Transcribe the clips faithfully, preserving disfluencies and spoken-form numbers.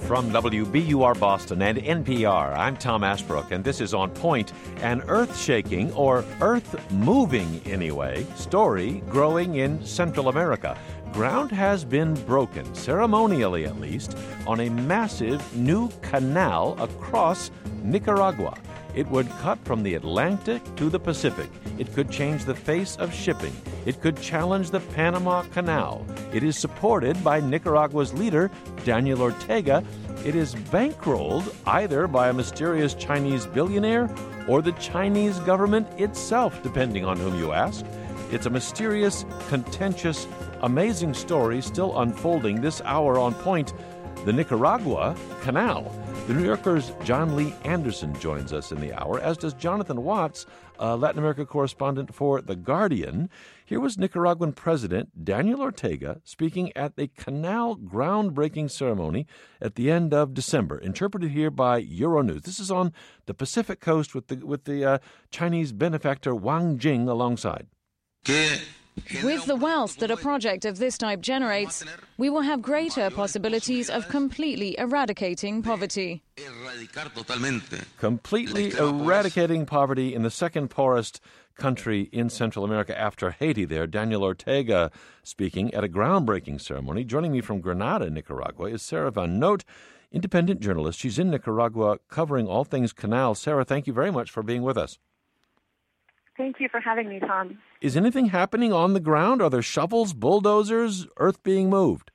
From W B U R Boston and N P R, I'm Tom Ashbrook, and this is On Point, an earth-shaking, or earth-moving anyway, story growing in Central America. Ground has been broken, ceremonially at least, on a massive new canal across Nicaragua. It would cut from the Atlantic to the Pacific. It could change the face of shipping. It could challenge the Panama Canal. It is supported by Nicaragua's leader, Daniel Ortega. It is bankrolled either by a mysterious Chinese billionaire or the Chinese government itself, depending on whom you ask. It's a mysterious, contentious, amazing story still unfolding this hour on Point, the Nicaragua Canal. The New Yorker's John Lee Anderson joins us in the hour, as does Jonathan Watts, a Latin America correspondent for The Guardian. Here was Nicaraguan President Daniel Ortega speaking at a canal groundbreaking ceremony at the end of December, interpreted here by Euronews. This is on the Pacific coast with the, with the uh, Chinese benefactor Wang Jing alongside. With the wealth that a project of this type generates, we will have greater possibilities of completely eradicating poverty. Completely eradicating poverty in the second poorest country in Central America after Haiti there. Daniel Ortega speaking at a groundbreaking ceremony. Joining me from Granada, Nicaragua, is Sarah Van Noot, independent journalist. She's in Nicaragua covering all things canal. Sarah, thank you very much for being with us. Thank you for having me, Tom. Is anything happening on the ground? Are there shovels, bulldozers, earth being moved?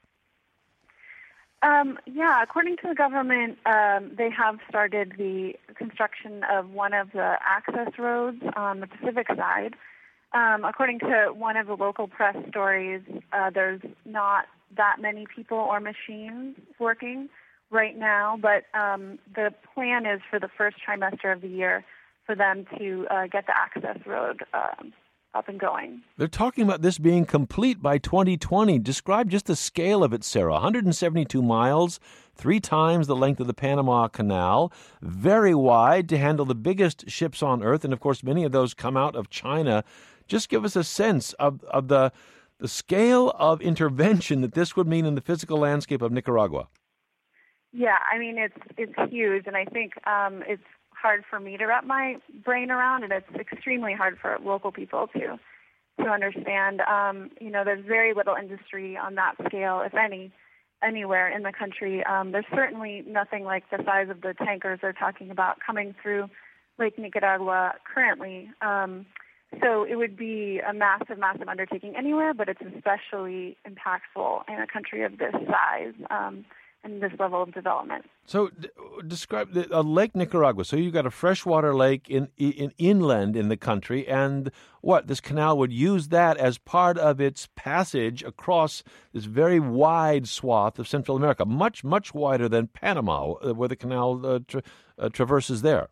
Um, yeah, according to the government, um, they have started the construction of one of the access roads on the Pacific side. Um, according to one of the local press stories, uh, there's not that many people or machines working right now, but um, the plan is for the first trimester of the year for them to uh, get the access road um, up and going. They're talking about this being complete by twenty twenty. Describe just the scale of it, Sarah. one hundred seventy-two miles, three times the length of the Panama Canal, very wide to handle the biggest ships on Earth, and of course many of those come out of China. Just give us a sense of, of the, the scale of intervention that this would mean in the physical landscape of Nicaragua. Yeah, I mean, it's it's huge, and I think um, it's hard for me to wrap my brain around, and it's extremely hard for local people to to understand. Um, you know, there's very little industry on that scale, if any, anywhere in the country. Um, there's certainly nothing like the size of the tankers they're talking about coming through Lake Nicaragua currently. Um, so it would be a massive, massive undertaking anywhere, but it's especially impactful in a country of this size. Um, and this level of development. So d- describe the, uh, Lake Nicaragua. So you've got a freshwater lake in, in inland in the country, and what, this canal would use that as part of its passage across this very wide swath of Central America, much, much wider than Panama, uh, where the canal uh, tra- uh, traverses there.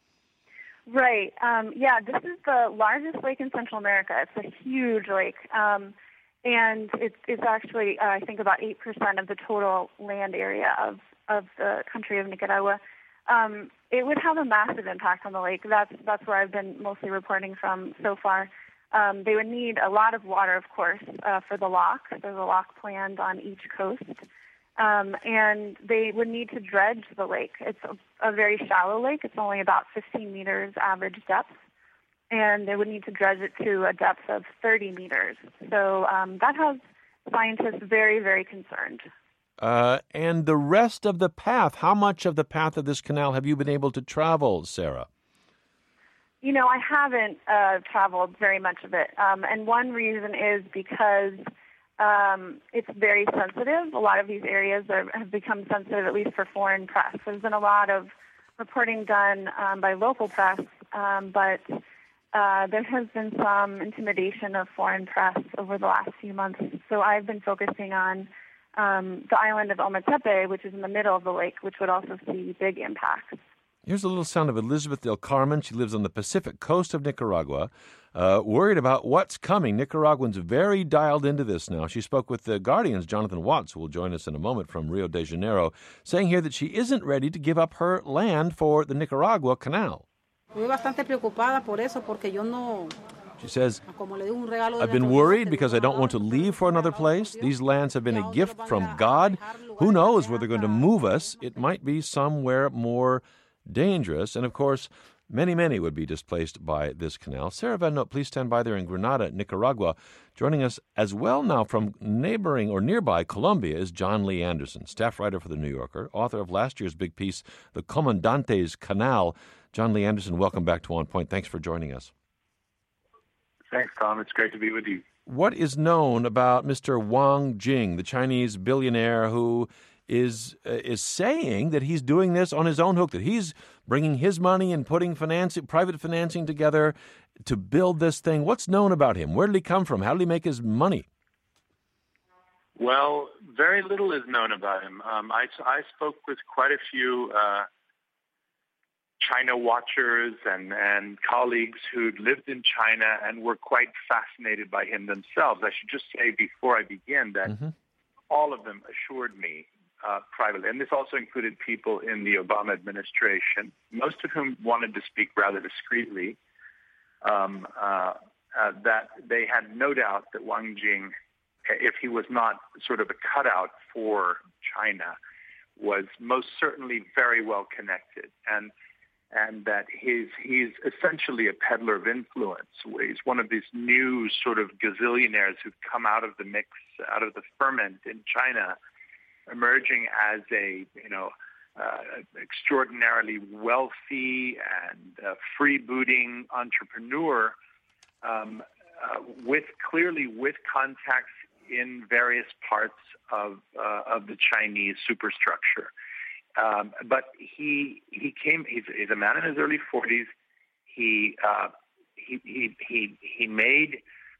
Right. Um, yeah, this is the largest lake in Central America. It's a huge lake. Um, And it's, it's actually, uh, I think, about eight percent of the total land area of, of the country of Nicaragua. Um, it would have a massive impact on the lake. That's, that's where I've been mostly reporting from so far. Um, they would need a lot of water, of course, uh, for the lock. There's a lock planned on each coast. Um, and they would need to dredge the lake. It's a, a very shallow lake. It's only about fifteen meters average depth. And they would need to dredge it to a depth of thirty meters. So um, that has scientists very, very concerned. Uh, and the rest of the path, how much of the path of this canal have you been able to travel, Sarah? You know, I haven't uh, traveled very much of it. Um, and one reason is because um, it's very sensitive. A lot of these areas are, have become sensitive, at least for foreign press. There's been a lot of reporting done um, by local press, um, but Uh, there has been some intimidation of foreign press over the last few months. So I've been focusing on um, the island of Ometepe, which is in the middle of the lake, which would also see big impacts. Here's a little sound of Elizabeth del Carmen. She lives on the Pacific coast of Nicaragua, uh, worried about what's coming. Nicaraguans very dialed into this now. She spoke with The Guardian's Jonathan Watts, who will join us in a moment from Rio de Janeiro, saying here that she isn't ready to give up her land for the Nicaragua Canal. Estoy bastante preocupada por eso, porque yo no, She says, I've been worried because I don't want to leave for another place. These lands have been a gift from God. Who knows where they're going to move us? It might be somewhere more dangerous. And, of course, many, many would be displaced by this canal. Sarah Van Noot, please stand by there in Grenada, Nicaragua. Joining us as well now from neighboring or nearby Colombia is John Lee Anderson, staff writer for The New Yorker, author of last year's big piece, The Comandantes Canal. John Lee Anderson, welcome back to On Point. Thanks for joining us. Thanks, Tom. It's great to be with you. What is known about Mister Wang Jing, the Chinese billionaire who is uh, is saying that he's doing this on his own hook, that he's bringing his money and putting financing, private financing together to build this thing? What's known about him? Where did he come from? How did he make his money? Well, very little is known about him. Um, I, I spoke with quite a few uh, China watchers and, and colleagues who'd lived in China and were quite fascinated by him themselves. I should just say before I begin that mm-hmm. all of them assured me uh, privately, and this also included people in the Obama administration, most of whom wanted to speak rather discreetly, um, uh, uh, that they had no doubt that Wang Jing, if he was not sort of a cutout for China, was most certainly very well connected, and and that he's he's essentially a peddler of influence. He's one of these new sort of gazillionaires who've come out of the mix, out of the ferment in China, emerging as a you know uh, extraordinarily wealthy and uh, freebooting entrepreneur, um, uh, with clearly with contacts in various parts of uh, of the Chinese superstructure. Um, but he he came. He's, he's a man in his early forties. He uh, he he he he made.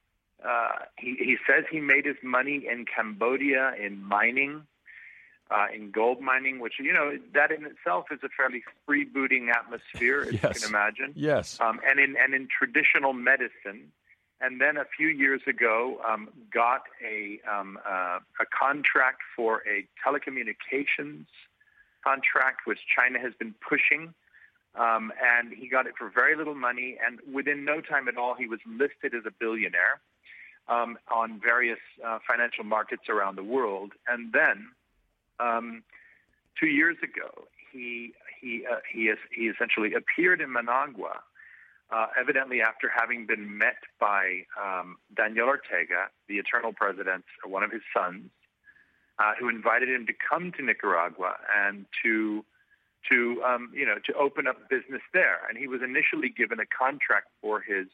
Uh, he he says he made his money in Cambodia in mining, uh, in gold mining, which you know that in itself is a fairly freebooting atmosphere, as yes. you can imagine. Yes. Um, and in and in traditional medicine. And then a few years ago, um, got a um, uh, a contract for a telecommunications contract, which China has been pushing, um, and he got it for very little money. And within no time at all, he was listed as a billionaire um, on various uh, financial markets around the world. And then, um, two years ago, he he uh, he, is, he essentially appeared in Managua. Uh, evidently after having been met by um, Daniel Ortega, the eternal president, one of his sons, uh, who invited him to come to Nicaragua and to, to um, you know, to open up business there. And he was initially given a contract for his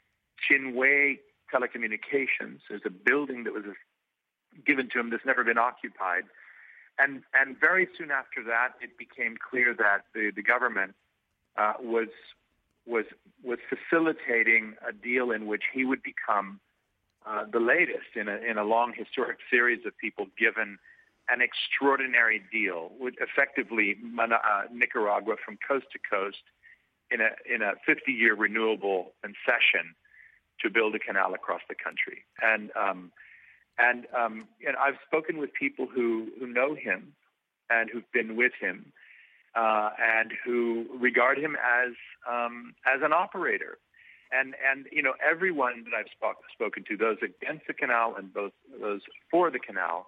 Chinwe Telecommunications. There's a building that was given to him that's never been occupied. And and very soon after that, it became clear that the, the government uh, was was was facilitating a deal in which he would become uh, the latest in a in a long historic series of people given an extraordinary deal, with effectively uh, Nicaragua from coast to coast in a in a fifty-year renewable concession to build a canal across the country. And um, and um, and I've spoken with people who, who know him and who've been with him. Uh, and who regard him as um, as an operator, and and you know everyone that I've spoke, spoken to, those against the canal and both those for the canal,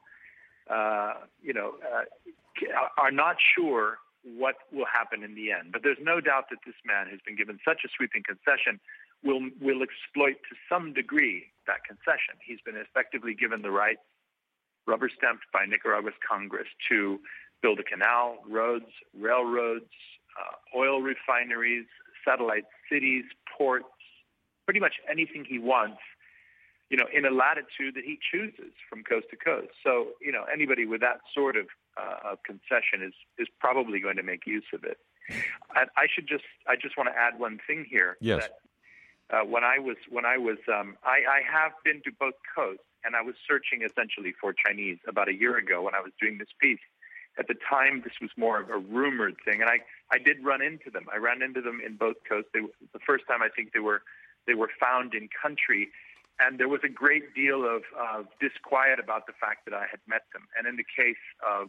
uh, you know, uh, are not sure what will happen in the end. But there's no doubt that this man who's been given such a sweeping concession will will exploit to some degree that concession. He's been effectively given the right, rubber stamped by Nicaragua's Congress, to build a canal, roads, railroads, uh, oil refineries, satellite cities, ports, pretty much anything he wants, you know, in a latitude that he chooses from coast to coast. So, you know, anybody with that sort of uh, concession is is probably going to make use of it. I, I should just I just want to add one thing here. Yes. That, uh, when I was when I was um, I, I have been to both coasts, and I was searching essentially for Chinese about a year ago when I was doing this piece. At the time, this was more of a rumored thing, and I, I did run into them. I ran into them in both coasts. They, the first time, I think they were they were found in country, and there was a great deal of, of disquiet about the fact that I had met them. And in the case of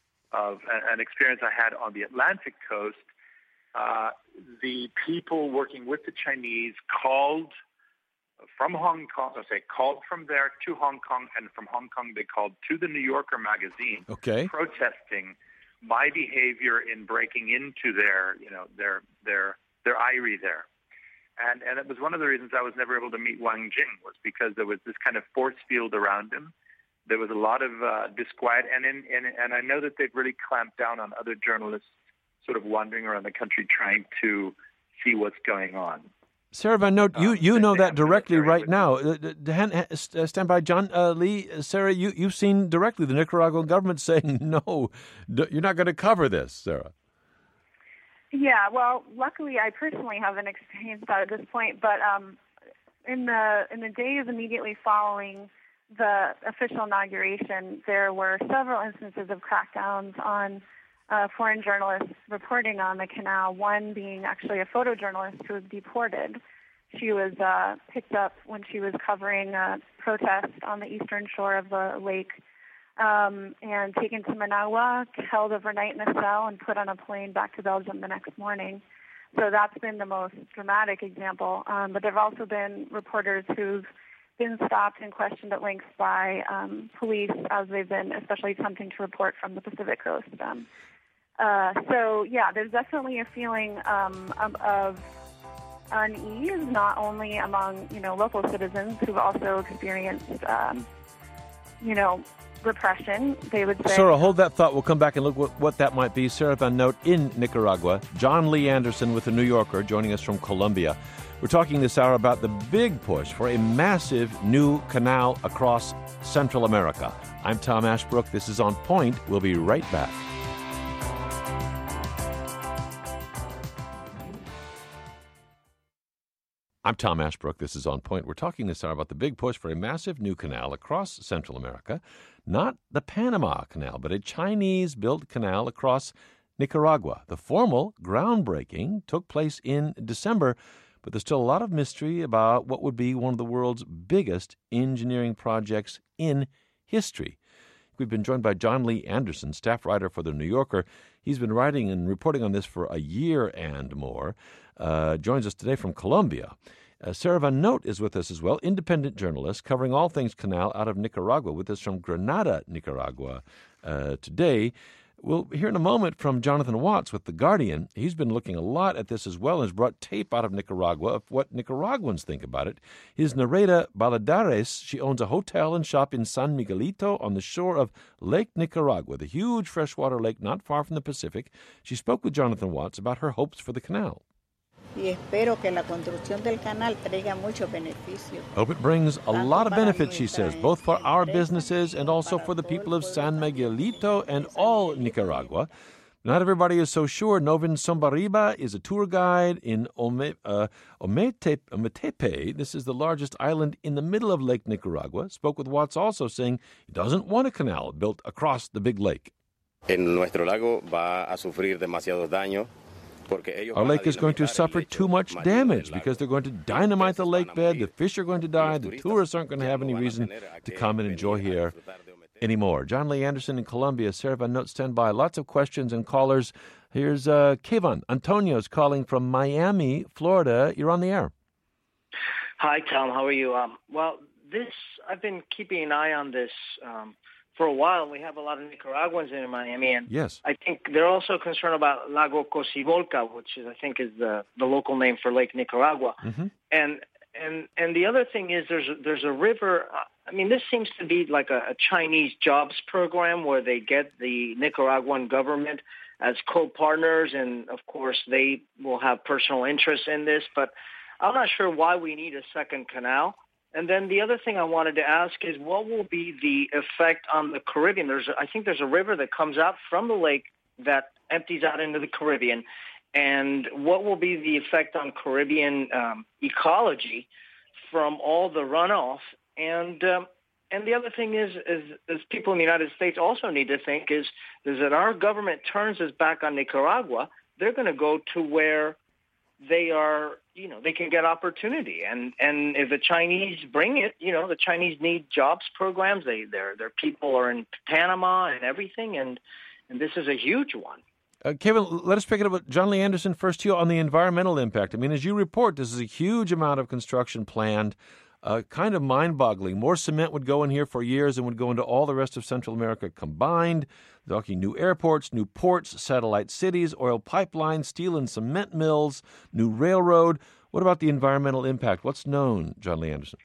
of an experience I had on the Atlantic coast, uh, the people working with the Chinese called from Hong Kong, so say called from there to Hong Kong, and from Hong Kong they called to the New Yorker magazine, okay, protesting my behavior in breaking into their, you know, their their their eyrie there. And and it was one of the reasons I was never able to meet Wang Jing, was because there was this kind of force field around him. There was a lot of uh, disquiet, and in, and and I know that they've really clamped down on other journalists sort of wandering around the country trying to see what's going on. Sarah Van Note, you, you um, know that directly right with now. Uh, uh, stand by, John uh, Lee. Sarah, you, you've seen directly the Nicaraguan government saying, no, you're not going to cover this, Sarah. Yeah, well, luckily I personally haven't experienced that at this point, but um, in the in the days immediately following the official inauguration, there were several instances of crackdowns on uh, foreign journalists reporting on the canal, one being actually a photojournalist who was deported. She was uh, picked up when she was covering a protest on the eastern shore of the lake, Um, and taken to Managua, held overnight in a cell, and put on a plane back to Belgium the next morning. So that's been the most dramatic example. Um, but there have also been reporters who've been stopped and questioned at length by um, police as they've been especially attempting to report from the Pacific Coast. Um, uh, so, yeah, there's definitely a feeling um, of, of unease, not only among, you know, local citizens who've also experienced, um, you know, repression, they would say. Sarah, hold that thought. We'll come back and look what, what that might be. Sarah Van Note in Nicaragua. John Lee Anderson with The New Yorker joining us from Colombia. We're talking this hour about the big push for a massive new canal across Central America. I'm Tom Ashbrook. This is On Point. We'll be right back. I'm Tom Ashbrook. This is On Point. We're talking this hour about the big push for a massive new canal across Central America. Not the Panama Canal, but a Chinese-built canal across Nicaragua. The formal groundbreaking took place in December, but there's still a lot of mystery about what would be one of the world's biggest engineering projects in history. We've been joined by John Lee Anderson, staff writer for The New Yorker. He's been writing and reporting on this for a year and more. Uh, joins us today from Colombia. Uh, Sarah Van Note is with us as well, independent journalist covering all things canal out of Nicaragua, with us from Granada, Nicaragua uh, today. We'll hear in a moment from Jonathan Watts with The Guardian. He's been looking a lot at this as well and has brought tape out of Nicaragua of what Nicaraguans think about it. His Nereida Baladares, she owns a hotel and shop in San Miguelito on the shore of Lake Nicaragua, the huge freshwater lake not far from the Pacific. She spoke with Jonathan Watts about her hopes for the canal. Hope it brings a lot of benefits, she says, both for our businesses and also for the people of San Miguelito and all Nicaragua. Not everybody is so sure. Novin Sombariba is a tour guide in Ome, uh, Ometepe, Ometepe. This is the largest island in the middle of Lake Nicaragua. Spoke with Watts also, saying he doesn't want a canal built across the big lake. En nuestro lago va a sufrir demasiados daños. Our lake is going to suffer too much damage because they're going to dynamite the lake bed, the fish are going to die, the tourists aren't going to have any reason to come and enjoy here anymore. John Lee Anderson in Colombia, Sarah Van Note, stand by. Lots of questions and callers. Here's uh, Kevon. Antonio's calling from Miami, Florida. You're on the air. Hi, Tom. How are you? Um, well, this I've been keeping an eye on this um, for a while. We have a lot of Nicaraguans in Miami, and yes. I think they're also concerned about Lago Cocibolca, which is, I think, is the, the local name for Lake Nicaragua. Mm-hmm. And and and the other thing is there's a, there's a river. I mean, this seems to be like a, a Chinese jobs program where they get the Nicaraguan government as co-partners, and of course they will have personal interest in this. But I'm not sure why we need a second canal. And then the other thing I wanted to ask is, what will be the effect on the Caribbean? There's, I think there's a river that comes out from the lake that empties out into the Caribbean. And what will be the effect on Caribbean um, ecology from all the runoff? And um, and the other thing is, is, is people in the United States also need to think is, is that our government turns its back on Nicaragua, they're going to go to where they are, you know, they can get opportunity. And, and if the Chinese bring it, you know, the Chinese need jobs programs. They, their, their people are in Panama and everything. And, and this is a huge one. Uh, Kevin, let us pick it up with John Lee Anderson first to you on the environmental impact. I mean, as you report, this is a huge amount of construction planned uh, kind of mind-boggling. More cement would go in here for years than would go into all the rest of Central America combined. They're talking new airports, new ports, satellite cities, oil pipelines, steel and cement mills, new railroad. What about the environmental impact? What's known, John Lee Anderson?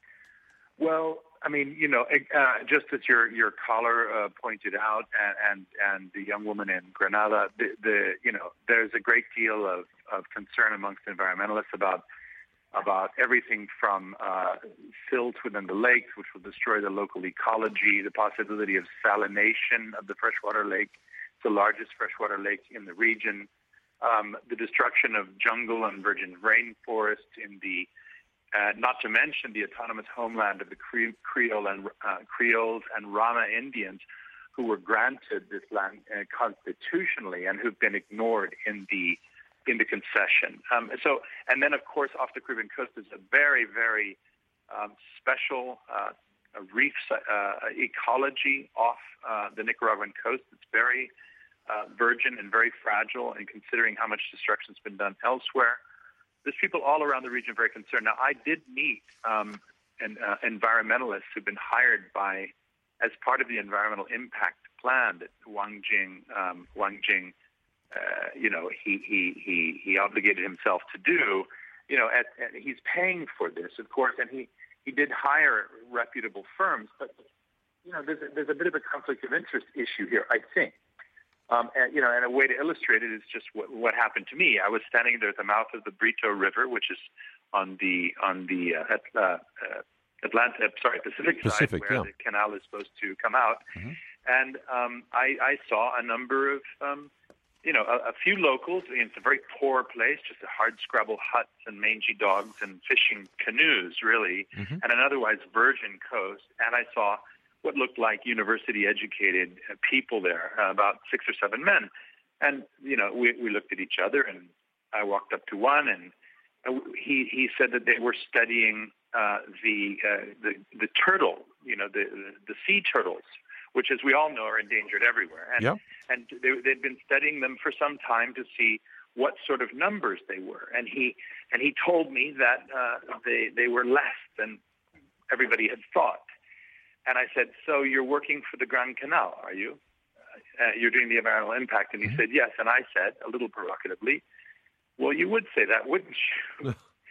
Well, I mean, you know, uh, just as your your caller uh, pointed out, and, and and the young woman in Grenada, the, the you know, there's a great deal of, of concern amongst environmentalists about about everything from uh, silt within the lakes, which will destroy the local ecology, the possibility of salination of the freshwater lake, the largest freshwater lake in the region, um, the destruction of jungle and virgin rainforest in the Uh, not to mention the autonomous homeland of the Cre- Creole and uh, Creoles and Rama Indians, who were granted this land uh, constitutionally and who've been ignored in the in the concession. Um, so, and then of course, off the Caribbean coast is a very, very um, special uh, reef uh, ecology off uh, the Nicaraguan coast. It's very uh, virgin and very fragile, and considering how much destruction's been done elsewhere. There's people all around the region very concerned. Now, I did meet um, an, uh, environmentalists who've been hired by, as part of the environmental impact plan that Wang Jing, um, Wang Jing, uh, you know, he, he he he obligated himself to do. You know, at, at, he's paying for this, of course, and he, he did hire reputable firms. But you know, there's a, there's a bit of a conflict of interest issue here, I think. Um, and, you know, and a way to illustrate it is just what, what happened to me. I was standing there at the mouth of the Brito River, which is on the on the uh, uh, uh, Atlantic, sorry, Pacific, Pacific side, where yeah. the canal is supposed to come out, mm-hmm. and um, I, I saw a number of, um, you know, a, a few locals. It's a very poor place, just a hard scrabble huts and mangy dogs and fishing canoes, really, mm-hmm. and an otherwise virgin coast. And I saw what looked like university-educated people there, uh, about six or seven men. And, you know, we, we looked at each other, and I walked up to one, and he, he said that they were studying uh, the, uh, the the turtle, you know, the, the, the sea turtles, which, as we all know, are endangered everywhere. And, yep. and they, they'd been studying them for some time to see what sort of numbers they were. And he and he told me that uh, they, they were less than everybody had thought. And I said, so you're working for the Grand Canal, are you? Uh, you're doing the environmental impact. And he mm-hmm. said, yes. And I said, a little provocatively, well, you would say that, wouldn't you?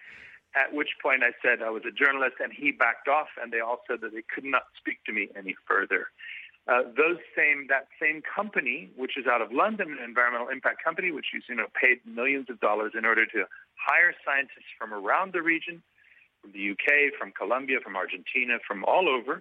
At which point I said I was a journalist, and he backed off, and they all said that they could not speak to me any further. Uh, those same that same company, which is out of London, an environmental impact company, which is, you know, paid millions of dollars in order to hire scientists from around the region, from the U K, from Colombia, from Argentina, from all over,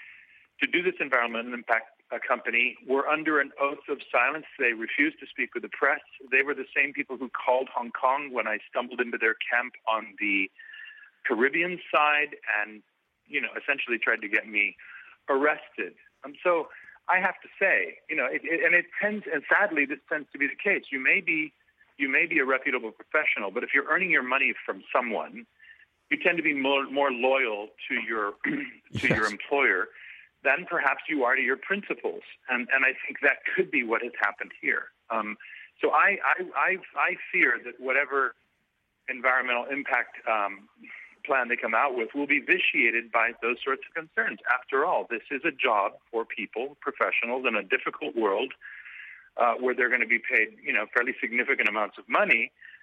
to do this environmental impact uh, company, were under an oath of silence. They refused to speak with the press. They were the same people who called Hong Kong when I stumbled into their camp on the Caribbean side and, you know, essentially tried to get me arrested. Um, so I have to say, you know, it, it, and it tends, and sadly, this tends to be the case. You may be, you may be a reputable professional, but if you're earning your money from someone, you tend to be more, more loyal to your to yes. your employer than perhaps you are to your principles. And, and I think that could be what has happened here. Um, so I, I, I, I fear that whatever environmental impact um, plan they come out with will be vitiated by those sorts of concerns. After all, this is a job for people, professionals, in a difficult world uh, where they're going to be paid, you know, fairly significant amounts of money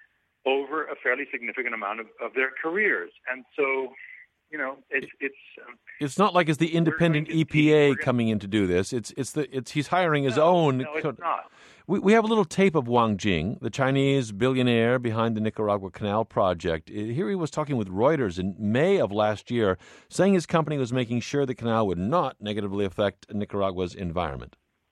over a fairly significant amount of, of their careers. And so, you know, it's it's um, it's not like it's the independent E P A see, coming in to do this. It's it's the it's he's hiring his no, own. No, it's not. We we have a little tape of Wang Jing, the Chinese billionaire behind the Nicaragua Canal project. Here he was talking with Reuters in May of last year, saying his company was making sure the canal would not negatively affect Nicaragua's environment.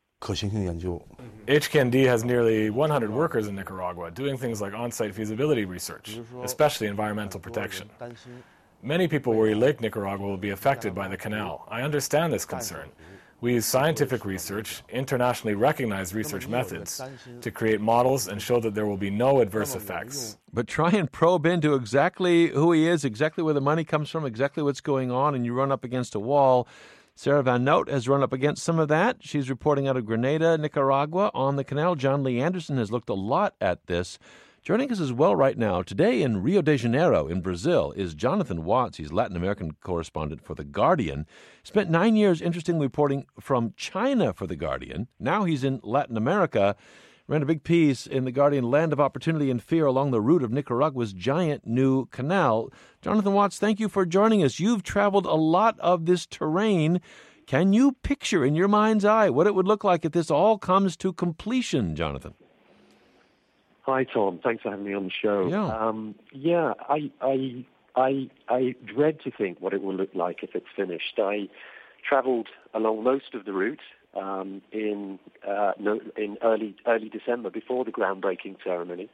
H K N D has nearly one hundred workers in Nicaragua doing things like on-site feasibility research, especially environmental protection. Many people worry Lake Nicaragua will be affected by the canal. I understand this concern. We use scientific research, internationally recognized research methods, to create models and show that there will be no adverse effects. But try and probe into exactly who he is, exactly where the money comes from, exactly what's going on, and you run up against a wall. Sarah Van Noot has run up against some of that. She's reporting out of Grenada, Nicaragua, on the canal. John Lee Anderson has looked a lot at this. Joining us as well right now, today in Rio de Janeiro in Brazil, is Jonathan Watts. He's Latin American correspondent for The Guardian. Spent nine years, interestingly, reporting from China for The Guardian. Now he's in Latin America. Ran a big piece in The Guardian, Land of Opportunity and Fear along the route of Nicaragua's giant new canal. Jonathan Watts, thank you for joining us. You've traveled a lot of this terrain. Can you picture in your mind's eye what it would look like if this all comes to completion, Jonathan? Hi, Tom. Thanks for having me on the show. Yeah, um, yeah I, I, I, I dread to think what it will look like if it's finished. I traveled along most of the route um, in uh, no, in early early December before the groundbreaking ceremony,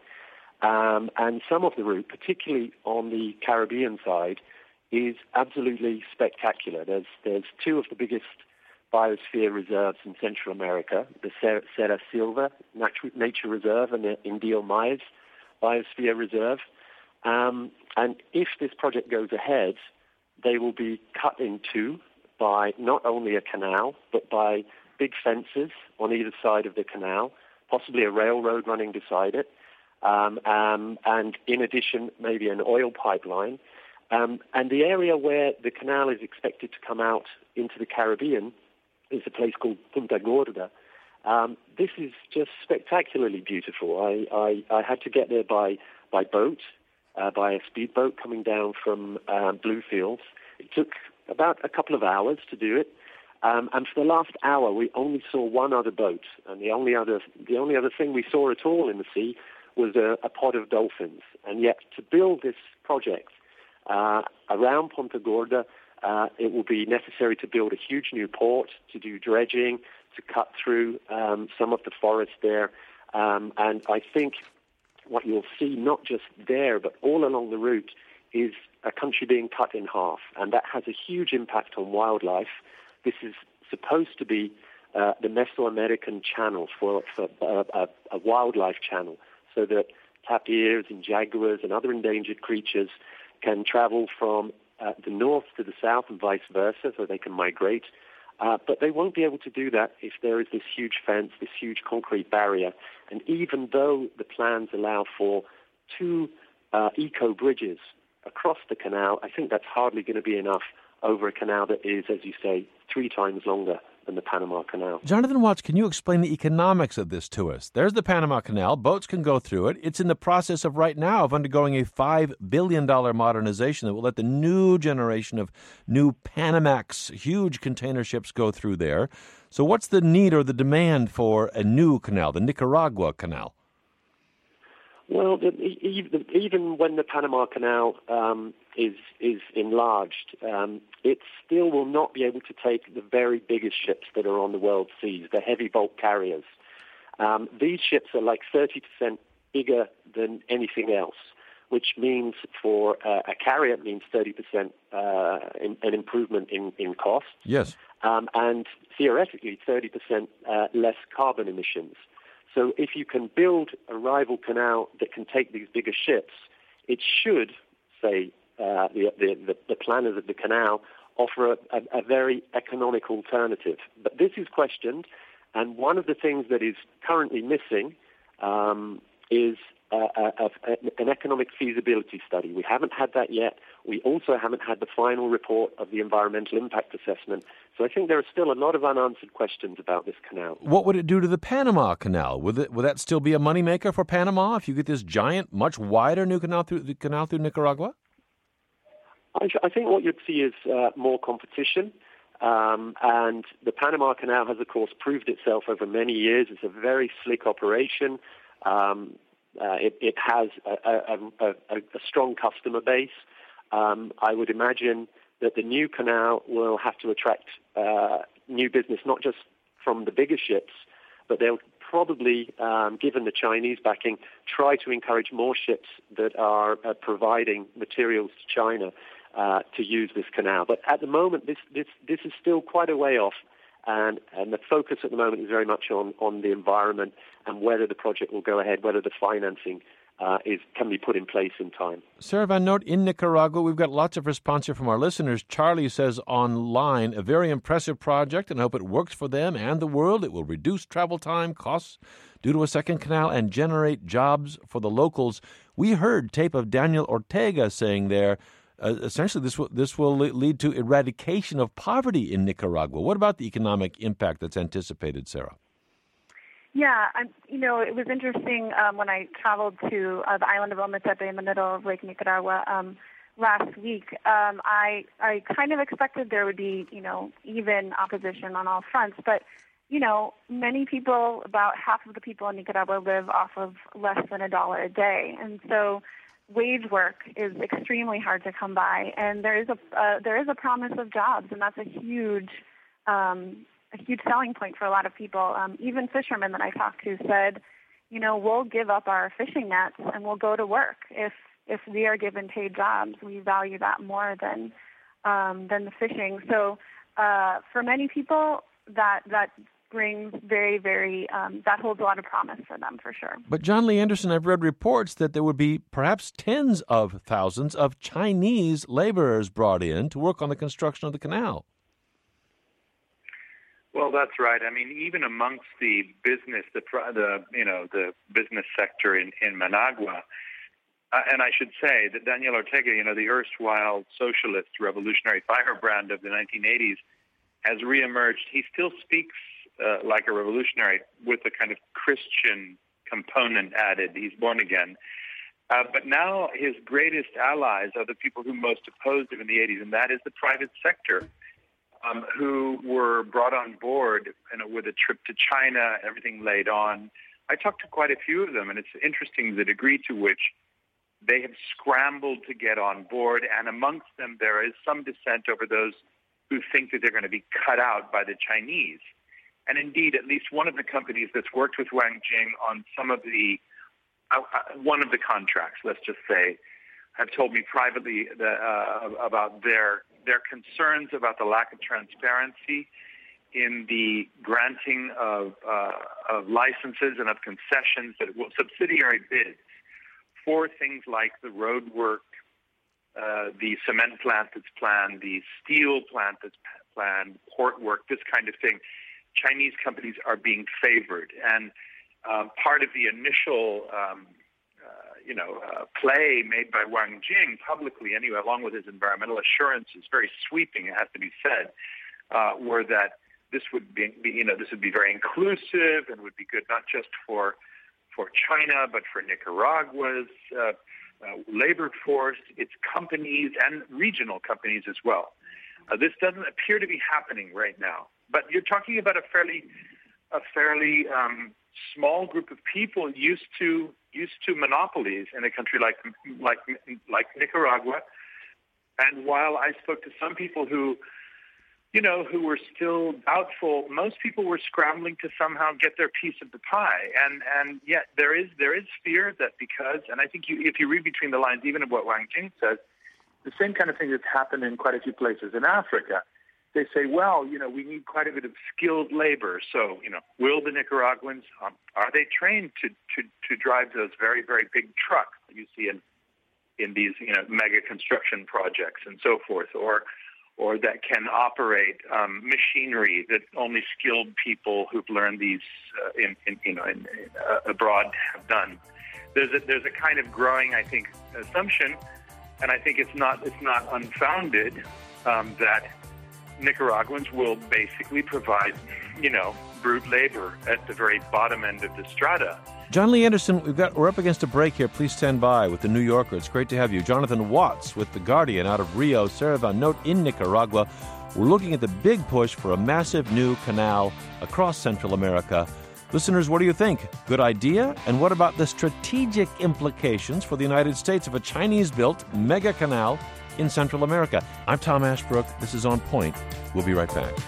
um, and some of the route, particularly on the Caribbean side, is absolutely spectacular. There's there's two of the biggest biosphere reserves in Central America, the Serra Silva Nature Reserve and the Indio Maiz Biosphere Reserve. Um, and if this project goes ahead, they will be cut in two by not only a canal, but by big fences on either side of the canal, possibly a railroad running beside it, um, um, and in addition, maybe an oil pipeline. Um, and the area where the canal is expected to come out into the Caribbean is a place called Punta Gorda. Um, this is just spectacularly beautiful. I, I, I had to get there by, by boat, uh, by a speedboat coming down from um, Bluefields. It took about a couple of hours to do it. Um, and for the last hour, we only saw one other boat. And the only other, the only other thing we saw at all in the sea was a, a pod of dolphins. And yet to build this project uh, around Punta Gorda, Uh, it will be necessary to build a huge new port, to do dredging, to cut through um, some of the forest there. Um, and I think what you'll see, not just there, but all along the route, is a country being cut in half. And that has a huge impact on wildlife. This is supposed to be uh, the Mesoamerican channel for, for uh, a, a wildlife channel, so that tapirs and jaguars and other endangered creatures can travel from Uh, the north to the south and vice versa, so they can migrate. Uh, but they won't be able to do that if there is this huge fence, this huge concrete barrier. And even though the plans allow for two uh, eco-bridges across the canal, I think that's hardly going to be enough over a canal that is, as you say, three times longer than the Panama Canal. Jonathan Watts, can you explain the economics of this to us? There's the Panama Canal. Boats can go through it. It's in the process of right now of undergoing a five billion dollars modernization that will let the new generation of new Panamax, huge container ships go through there. So what's the need or the demand for a new canal, the Nicaragua Canal? Well, the, even, even when the Panama Canal um, is is enlarged, um, it still will not be able to take the very biggest ships that are on the world seas, the heavy bulk carriers. Um, these ships are like thirty percent bigger than anything else, which means for uh, a carrier it means thirty percent uh, in, an improvement in, in cost. Yes. Um, and theoretically thirty percent uh, less carbon emissions. So if you can build a rival canal that can take these bigger ships, it should, say, uh, the, the, the planners of the canal, offer a, a, a very economic alternative. But this is questioned, and one of the things that is currently missing um, is a, a, a, an economic feasibility study. We haven't had that yet. We also haven't had the final report of the environmental impact assessment. So I think there are still a lot of unanswered questions about this canal. What would it do to the Panama Canal? Would it, would that still be a moneymaker for Panama if you get this giant, much wider new canal through the canal through Nicaragua? I, I think what you'd see is uh, more competition. Um, and the Panama Canal has, of course, proved itself over many years. It's a very slick operation. Um, uh, it, it has a, a, a, a strong customer base. Um, I would imagine that the new canal will have to attract uh, new business, not just from the bigger ships, but they'll probably, um, given the Chinese backing, try to encourage more ships that are uh, providing materials to China uh, to use this canal. But at the moment, this this this is still quite a way off, and, and the focus at the moment is very much on, on the environment and whether the project will go ahead, whether the financing uh, is can be put in place in time. Sarah Van Noort, in Nicaragua, we've got lots of response here from our listeners. Charlie says online, a very impressive project, and I hope it works for them and the world. It will reduce travel time, costs due to a second canal, and generate jobs for the locals. We heard tape of Daniel Ortega saying there, uh, essentially this will, this will lead to eradication of poverty in Nicaragua. What about the economic impact that's anticipated, Sarah? Yeah, I'm, you know, it was interesting um, when I traveled to uh, the island of Ometepe in the middle of Lake Nicaragua um, last week. Um, I I kind of expected there would be, you know, even opposition on all fronts. But, you know, many people, about half of the people in Nicaragua live off of less than a dollar a day. And so wage work is extremely hard to come by. And there is a uh, there is a promise of jobs, and that's a huge um a huge selling point for a lot of people. Um, even fishermen that I talked to said, you know, we'll give up our fishing nets and we'll go to work if if we are given paid jobs. We value that more than um, than the fishing. So uh, for many people, that that brings very, very, um, that holds a lot of promise for them, for sure. But John Lee Anderson, I've read reports that there would be perhaps tens of thousands of Chinese laborers brought in to work on the construction of the canal. Well, that's right. I mean, even amongst the business, the, the you know, the business sector in, in Managua, uh, and I should say that Daniel Ortega, you know, the erstwhile socialist revolutionary firebrand of the nineteen eighties, has reemerged. He still speaks uh, like a revolutionary with a kind of Christian component added. He's born again. Uh, but now his greatest allies are the people who most opposed him in the eighties, and that is the private sector. Um, who were brought on board, you know, with a trip to China, everything laid on. I talked to quite a few of them, and it's interesting the degree to which they have scrambled to get on board, and amongst them there is some dissent over those who think that they're going to be cut out by the Chinese. And indeed, at least one of the companies that's worked with Wang Jing on some of the, uh, one of the contracts, let's just say, have told me privately that, uh, about their their concerns about the lack of transparency in the granting of, uh, of licenses and of concessions, that will subsidiary bids for things like the road work, uh, the cement plant that's planned, the steel plant that's planned, port work, this kind of thing. Chinese companies are being favored, and um, part of the initial um, Uh, you know, uh, play made by Wang Jing publicly, anyway, along with his environmental assurances, very sweeping, it has to be said, uh, were that this would be, you know, this would be very inclusive and would be good not just for for China, but for Nicaragua's uh, uh, labor force, its companies, and regional companies as well. Uh, this doesn't appear to be happening right now, but you're talking about a fairly, a fairly um, small group of people used to used to monopolies in a country like like like Nicaragua. And while I spoke to some people who, you know, who were still doubtful, most people were scrambling to somehow get their piece of the pie. And and yet there is there is fear that because, and I think you, if you read between the lines, even of what Wang Jing says, the same kind of thing that's happened in quite a few places in Africa. They say, well, you know, we need quite a bit of skilled labor. So, you know, will the Nicaraguans, um, are they trained to, to, to drive those very, very big trucks that you see in in these, you know, mega construction projects and so forth, or or that can operate um, machinery that only skilled people who've learned these uh, in, in, you know, in, uh, abroad have done. There's a, there's a kind of growing, I think, assumption, and I think it's not it's not unfounded um, that Nicaraguans will basically provide, you know, brute labor at the very bottom end of the strata. John Lee Anderson, we've got we're up against a break here. Please stand by with the New Yorker. It's great to have you. Jonathan Watts with The Guardian out of Rio. Sarah Van Noort in Nicaragua. We're looking at the big push for a massive new canal across Central America. Listeners, what do you think? Good idea? And what about the strategic implications for the United States of a Chinese-built mega canal in Central America? I'm Tom Ashbrook. This is On Point. We'll be right back.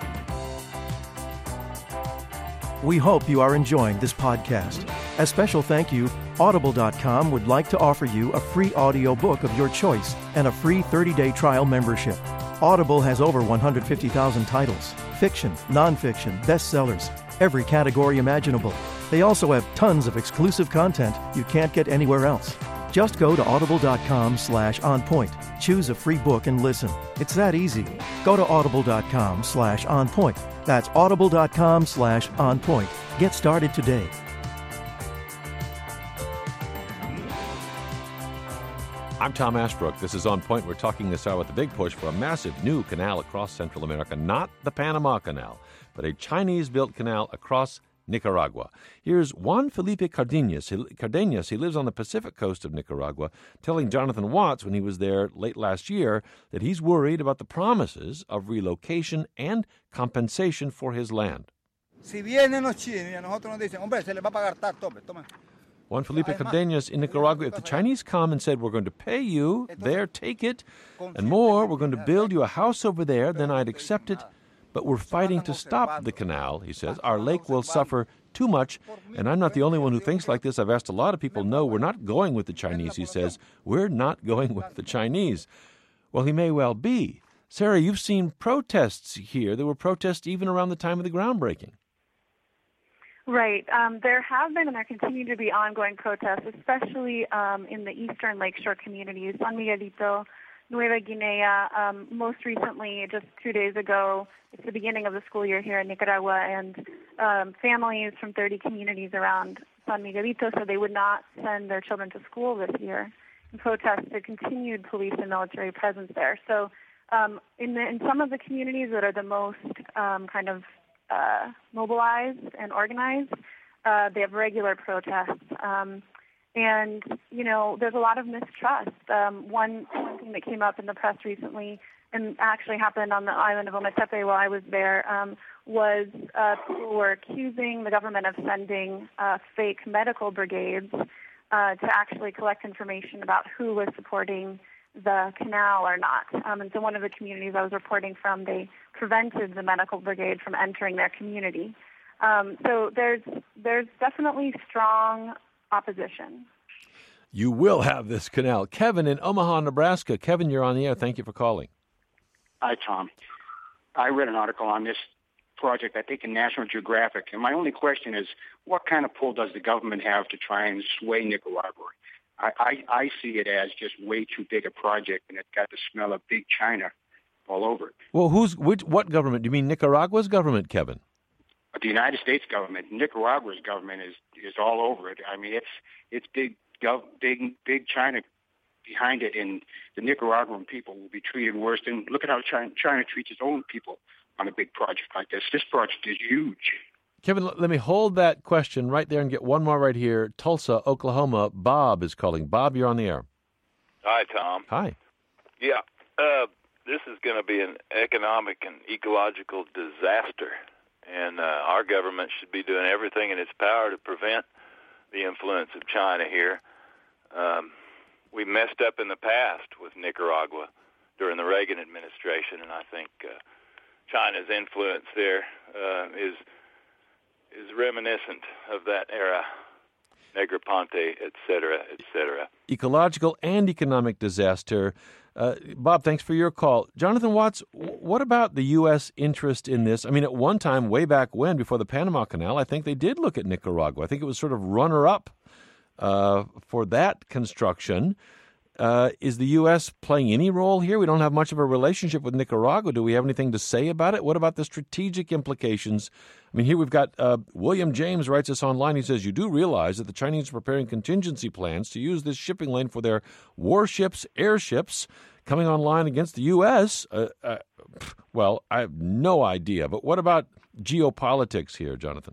We hope you are enjoying this podcast. As special thank you, Audible dot com would like to offer you a free audio book of your choice and a free thirty-day trial membership. Audible has over one hundred fifty thousand titles, fiction, nonfiction, bestsellers, every category imaginable. They also have tons of exclusive content you can't get anywhere else. Just go to audible.com slash on point. Choose a free book and listen. It's that easy. Go to audible.com slash on point. That's audible.com slash on point. Get started today. I'm Tom Ashbrook. This is On Point. We're talking this hour with the big push for a massive new canal across Central America. Not the Panama Canal, but a Chinese-built canal across Nicaragua. Here's Juan Felipe Cardenas. Cardenas, he lives on the Pacific coast of Nicaragua, telling Jonathan Watts when he was there late last year that he's worried about the promises of relocation and compensation for his land. Juan Felipe Cardenas in Nicaragua, if the Chinese come and said, we're going to pay you, there, take it, and more, we're going to build you a house over there, then I'd accept it. But we're fighting to stop the canal, he says. Our lake will suffer too much, and I'm not the only one who thinks like this. I've asked a lot of people. No, we're not going with the Chinese, he says. We're not going with the Chinese. Well, he may well be. Sarah, you've seen protests here. There were protests even around the time of the groundbreaking. Right. Um, there have been and there continue to be ongoing protests, especially um, in the eastern lakeshore communities, San Miguelito, Nueva Guinea. Um, most recently, just two days ago, it's the beginning of the school year here in Nicaragua, and um, families from thirty communities around San Miguelito said they would not send their children to school this year in protest to continued police and military presence there. So um, in, the, in some of the communities that are the most um, kind of uh, mobilized and organized, uh, they have regular protests. Um, And, you know, there's a lot of mistrust. Um, one, one thing that came up in the press recently, and actually happened on the island of Ometepe while I was there, um, was uh, people were accusing the government of sending uh, fake medical brigades uh, to actually collect information about who was supporting the canal or not. Um, and so one of the communities I was reporting from, they prevented the medical brigade from entering their community. Um, so there's there's definitely strong opposition. You will have this canal. Kevin in Omaha, Nebraska. Kevin, you're on the air. Thank you for calling. Hi, Tom. I read an article on this project, I think in National Geographic, and my only question is, what kind of pull does the government have to try and sway Nicaragua? I, I, I see it as just way too big a project, and it's got the smell of big China all over it. Well, who's which? What government? Do you mean Nicaragua's government, Kevin? The United States government, Nicaragua's government is is all over it. I mean, it's it's big, gov, big, big China behind it, and the Nicaraguan people will be treated worse. And look at how China, China treats its own people on a big project like this. This project is huge. Kevin, let me hold that question right there and get one more right here. Tulsa, Oklahoma. Bob is calling. Bob, you're on the air. Hi, Tom. Hi. Yeah, uh, this is going to be an economic and ecological disaster. And uh, our government should be doing everything in its power to prevent the influence of China here. Um, we messed up in the past with Nicaragua during the Reagan administration, and I think uh, China's influence there uh, is is reminiscent of that era. Negroponte, et cetera, et cetera. Ecological and economic disaster. Uh, Bob, thanks for your call. Jonathan Watts, what about the U S interest in this? I mean, at one time, way back when, before the Panama Canal, I think they did look at Nicaragua. I think it was sort of runner-up uh, for that construction. Uh, is the U S playing any role here? We don't have much of a relationship with Nicaragua. Do we have anything to say about it? What about the strategic implications? I mean, here we've got uh, William James writes us online. He says, you do realize that the Chinese are preparing contingency plans to use this shipping lane for their warships, airships coming online against the U S? Uh, uh, well, I have no idea. But what about geopolitics here, Jonathan?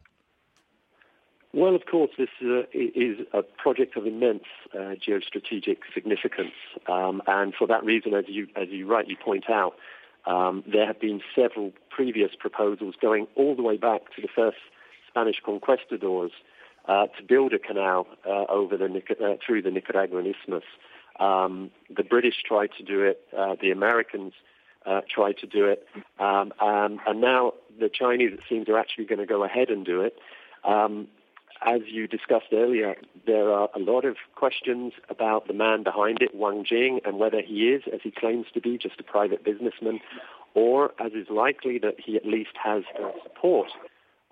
Well, of course, this uh, is a project of immense uh, geostrategic significance, um, and for that reason, as you as you rightly point out, um, there have been several previous proposals going all the way back to the first Spanish conquistadors uh, to build a canal uh, over the uh, through the Nicaraguan Isthmus. Um, the British tried to do it. Uh, the Americans uh, tried to do it, um, and, and now the Chinese, it seems, are actually going to go ahead and do it. Um, As you discussed earlier, there are a lot of questions about the man behind it, Wang Jing, and whether he is, as he claims to be, just a private businessman, or, as is likely, that he at least has the support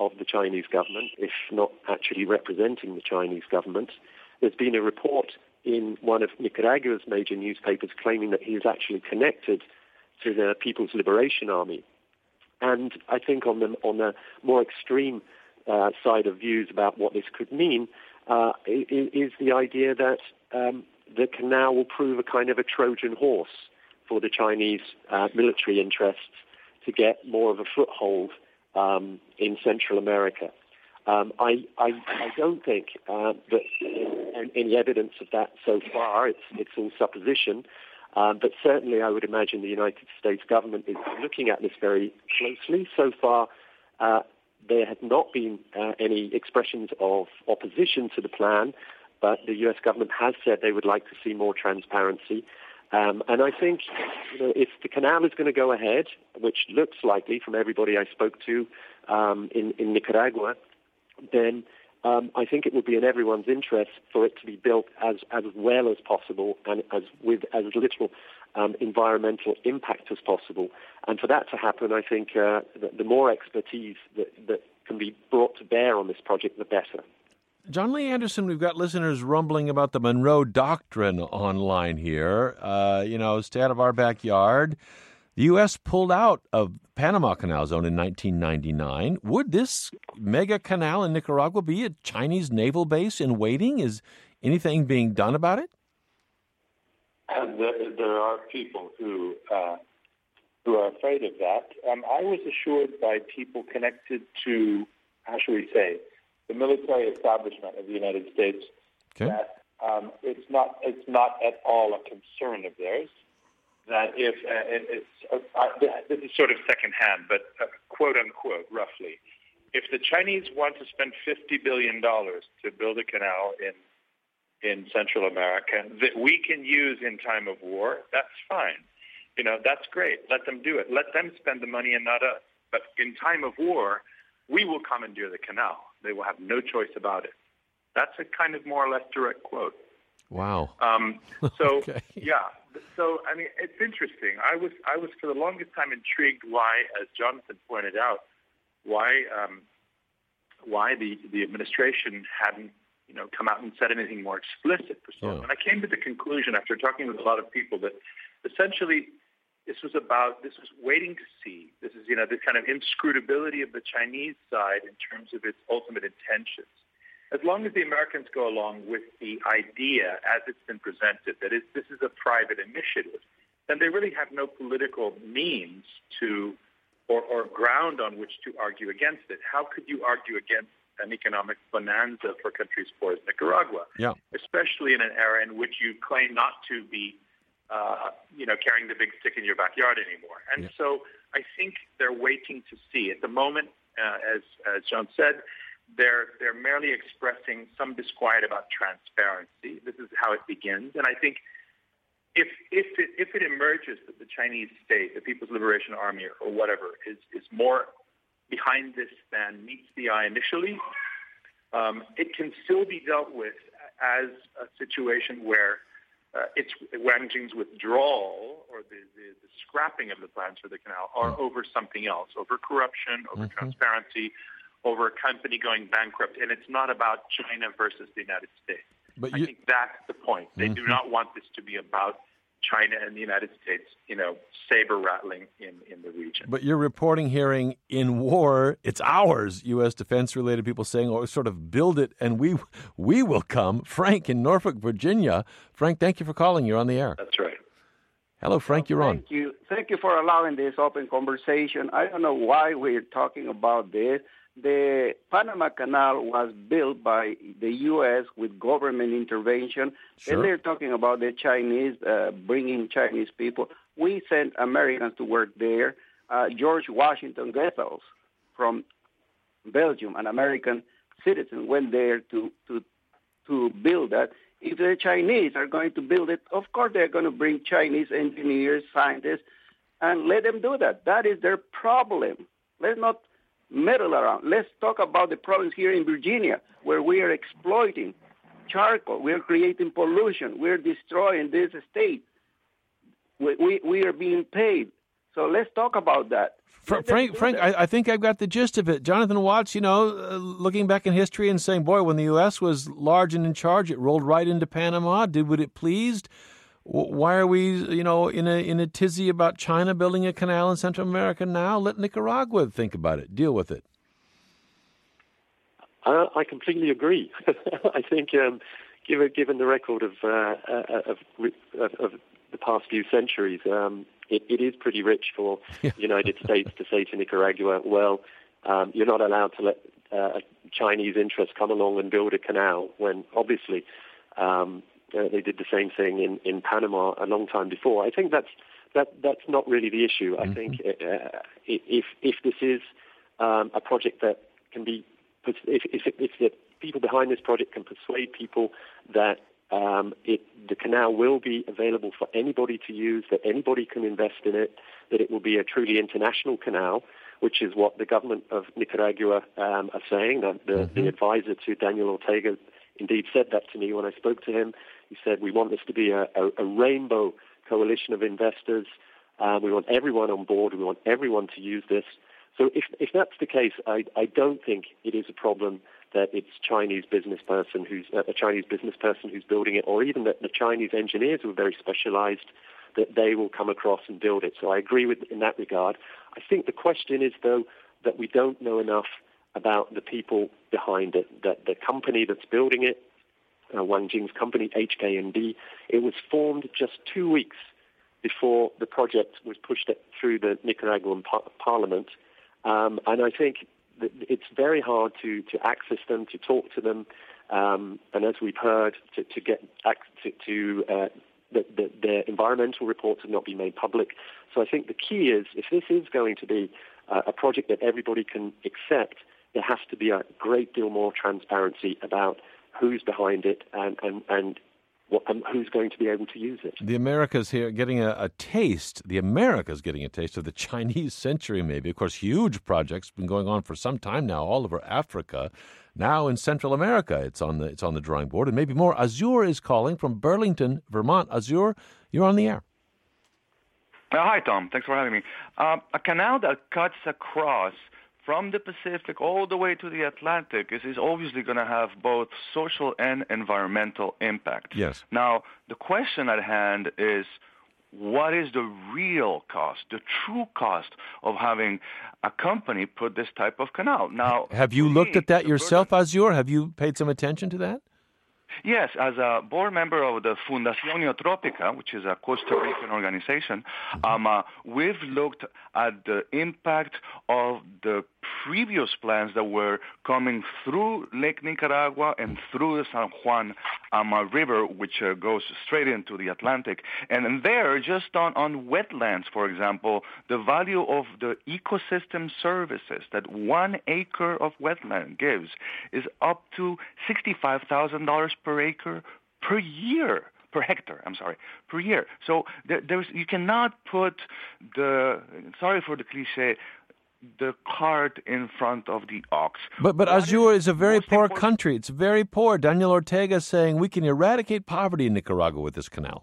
of the Chinese government, if not actually representing the Chinese government. There's been a report in one of Nicaragua's major newspapers claiming that he is actually connected to the People's Liberation Army. And I think on the, on the more extreme uh, side of views about what this could mean uh, is the idea that um, the canal will prove a kind of a Trojan horse for the Chinese uh, military interests to get more of a foothold um, in Central America. Um, I, I, I don't think uh, that any evidence of that so far. It's, it's all supposition. Um, but certainly I would imagine the United States government is looking at this very closely. So far, uh, there have not been uh, any expressions of opposition to the plan, but the U S government has said they would like to see more transparency. Um, and I think you know, if the canal is going to go ahead, which looks likely from everybody I spoke to um, in, in Nicaragua, then um, I think it would be in everyone's interest for it to be built as, as well as possible and as with as little um, environmental impact as possible. And for that to happen, I think uh, the, the more expertise that, that can be brought to bear on this project, the better. John Lee Anderson, we've got listeners rumbling about the Monroe Doctrine online here. Uh, you know, stay out of our backyard. The U S pulled out of Panama Canal Zone in nineteen ninety-nine. Would this mega canal in Nicaragua be a Chinese naval base in waiting? Is anything being done about it? And there, there are people who uh, who are afraid of that. Um, I was assured by people connected to, how shall we say, the military establishment of the United States okay. that um, it's not it's not at all a concern of theirs. That if uh, it, it's uh, this is sort of secondhand, but uh, quote unquote, roughly, if the Chinese want to spend fifty billion dollars to build a canal in in Central America that we can use in time of war, that's fine. You know, that's great. Let them do it. Let them spend the money and not us. But in time of war, we will commandeer the canal. They will have no choice about it. That's a kind of more or less direct quote. Wow. Um, so okay. yeah. So I mean, it's interesting. I was I was for the longest time intrigued why, as Jonathan pointed out, why um, why the, the administration hadn't you know come out and said anything more explicit for so long. Yeah. And I came to the conclusion after talking with a lot of people that essentially this was about this was waiting to see. This is you know the kind of inscrutability of the Chinese side in terms of its ultimate intentions. As long as the Americans go along with the idea as it's been presented, that is, this is a private initiative, then they really have no political means to or, or ground on which to argue against it. How could you argue against an economic bonanza for countries poor as Nicaragua, yeah. especially in an era in which you claim not to be, uh, you know, carrying the big stick in your backyard anymore? And yeah. so I think they're waiting to see. At the moment, uh, as, as John said, They're they're merely expressing some disquiet about transparency. This is how it begins, and I think if if it, if it emerges that the Chinese state, the People's Liberation Army, or whatever, is is more behind this than meets the eye initially, um, it can still be dealt with as a situation where uh, it's Wang Jing's withdrawal or the, the, the scrapping of the plans for the canal are over something else, over corruption, over mm-hmm. transparency, over a company going bankrupt, and it's not about China versus the United States. But I you, think that's the point. They mm-hmm. do not want this to be about China and the United States, you know, saber-rattling in, in the region. But you're reporting hearing in war, it's ours, U S defense-related people saying, oh, sort of build it and we we will come. Frank in Norfolk, Virginia. Frank, thank you for calling. You're on the air. That's right. Hello, Frank, you're thank on. Thank you. Thank you for allowing this open conversation. I don't know why we're talking about this. The Panama Canal was built by the U S with government intervention. Sure. And they're talking about the Chinese, uh, bringing Chinese people. We sent Americans to work there. Uh, George Washington Goethals from Belgium, an American citizen, went there to, to, to build that. If the Chinese are going to build it, of course they're going to bring Chinese engineers, scientists, and let them do that. That is their problem. Let's not meddle around. Let's talk about the problems here in Virginia, where we are exploiting charcoal. We are creating pollution. We're destroying this state. We, we, we are being paid So let's talk about that. Fra- Frank, Frank, I, I think I've got the gist of it. Jonathan Watts, you know, uh, looking back in history and saying, boy, when the U S was large and in charge, it rolled right into Panama, did what it pleased. W- why are we, you know, in a in a tizzy about China building a canal in Central America now? Let Nicaragua think about it, deal with it. Uh, I completely agree. I think, um, given given the record of, uh, of, of of the past few centuries, um, it, it is pretty rich for yeah. the United States to say to Nicaragua, well, um, you're not allowed to let uh, Chinese interests come along and build a canal, when obviously um, uh, they did the same thing in, in Panama a long time before. I think that's that that's not really the issue. I mm-hmm. think uh, if if this is um, a project that can be If, if, if the people behind this project can persuade people that um, it, the canal will be available for anybody to use, that anybody can invest in it, that it will be a truly international canal, which is what the government of Nicaragua um, are saying. That the, mm-hmm. the advisor to Daniel Ortega indeed said that to me when I spoke to him. He said, we want this to be a, a, a rainbow coalition of investors. Uh, we want everyone on board. We want everyone to use this. So if if that's the case, I, I don't think it is a problem that it's Chinese business person who's uh, a Chinese business person who's building it, or even that the Chinese engineers who are very specialized, that they will come across and build it. So I agree with in that regard. I think the question is, though, that we don't know enough about the people behind it, that the company that's building it, uh, Wang Jing's company, H K N D, it was formed just two weeks before the project was pushed through the Nicaraguan par- parliament. Um, and I think that it's very hard to, to access them, to talk to them, um, and as we've heard, to, to get to, to uh, the, the, their environmental reports have not been made public. So I think the key is, if this is going to be uh, a project that everybody can accept, there has to be a great deal more transparency about who's behind it and and, and What, um, who's going to be able to use it. The Americas here getting a, a taste, the Americas getting a taste of the Chinese century, maybe. Of course, huge projects been going on for some time now, all over Africa. Now in Central America, it's on the it's on the drawing board, and maybe more. Azur is calling from Burlington, Vermont. Azur, you're on the air. Uh, hi, Tom. Thanks for having me. Uh, a canal that cuts across from the Pacific all the way to the Atlantic is, is obviously going to have both social and environmental impact. Yes. Now, the question at hand is, what is the real cost, the true cost of having a company put this type of canal? Now, have you looked me, at that yourself, burden... Azur? Have you paid some attention to that? Yes, as a board member of the Fundación Neotropica, which is a Costa Rican organization, um, uh, we've looked at the impact of the previous plans that were coming through Lake Nicaragua and through the San Juan um, uh, River, which uh, goes straight into the Atlantic. And there, just on, on wetlands, for example, the value of the ecosystem services that one acre of wetland gives is up to sixty-five thousand dollars per acre per year. Per hectare, I'm sorry, per year. So there, there's you cannot put the, sorry for the cliche, the cart in front of the ox. But but Azur is, is a very poor important? country. It's very poor. Daniel Ortega is saying we can eradicate poverty in Nicaragua with this canal.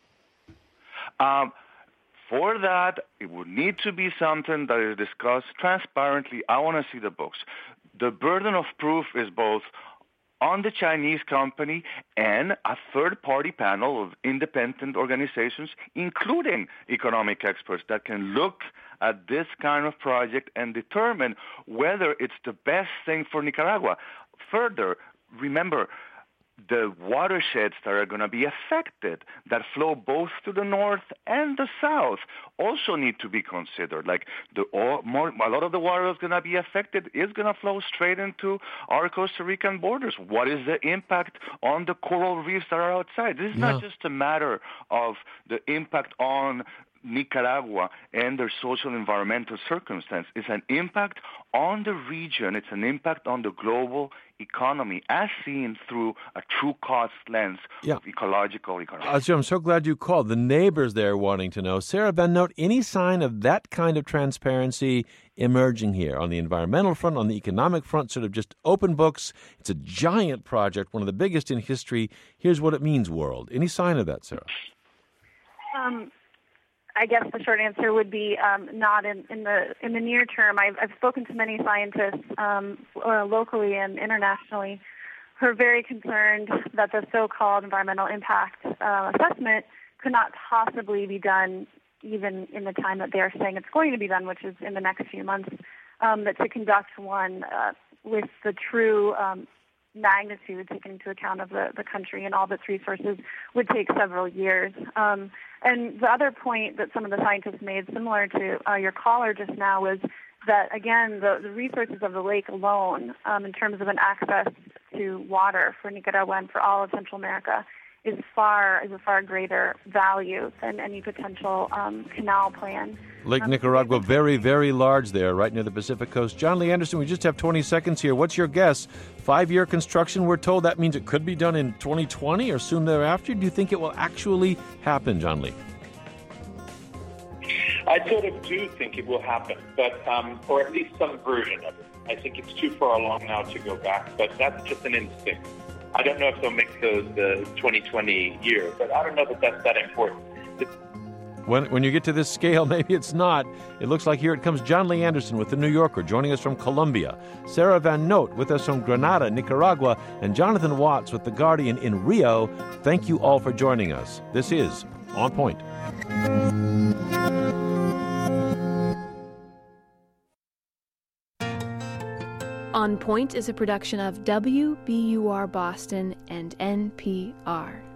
Um, for that, it would need to be something that is discussed transparently. I want to see the books. The burden of proof is both on the Chinese company and a third-party panel of independent organizations, including economic experts, that can look at this kind of project and determine whether it's the best thing for Nicaragua. Further, remember, the watersheds that are going to be affected, that flow both to the north and the south, also need to be considered. Like the all, more, a lot of the water that's going to be affected is going to flow straight into our Costa Rican borders. What is the impact on the coral reefs that are outside? This is yeah. not just a matter of the impact on Nicaragua and their social and environmental circumstance. It's an impact on the region. It's an impact on the global economy as seen through a true cost lens yeah. of ecological economy. Azur, I'm so glad you called. The neighbors there wanting to know. Sarah Van Note, any sign of that kind of transparency emerging here on the environmental front, on the economic front, sort of just open books? It's a giant project, one of the biggest in history. Here's what it means, world. Any sign of that, Sarah? Um. I guess the short answer would be um, not in, in the in the near term. I've, I've spoken to many scientists um, uh, locally and internationally who are very concerned that the so-called environmental impact uh, assessment could not possibly be done even in the time that they are saying it's going to be done, which is in the next few months. Um, but to conduct one uh, with the true um, magnitude taken into account of the, the country and all of its resources would take several years. Um, and the other point that some of the scientists made, similar to uh, your caller just now, was that, again, the, the resources of the lake alone, um, in terms of an access to water for Nicaragua and for all of Central America, is far is a far greater value than any potential um, canal plan. Lake um, Nicaragua, very, very large there, right near the Pacific coast. John Lee Anderson, we just have twenty seconds here. What's your guess? Five-year construction, we're told that means it could be done in twenty twenty or soon thereafter. Do you think it will actually happen, John Lee? I sort of do think it will happen, but um, or at least some version of it. I think it's too far along now to go back, but that's just an instinct. I don't know if they'll make the, the twenty twenty year, but I don't know that that's that important. When, when you get to this scale, maybe it's not. It looks like here it comes John Lee Anderson with The New Yorker, joining us from Colombia, Sarah Van Note with us from Granada, Nicaragua, and Jonathan Watts with The Guardian in Rio. Thank you all for joining us. This is On Point. On Point is a production of W B U R Boston and N P R.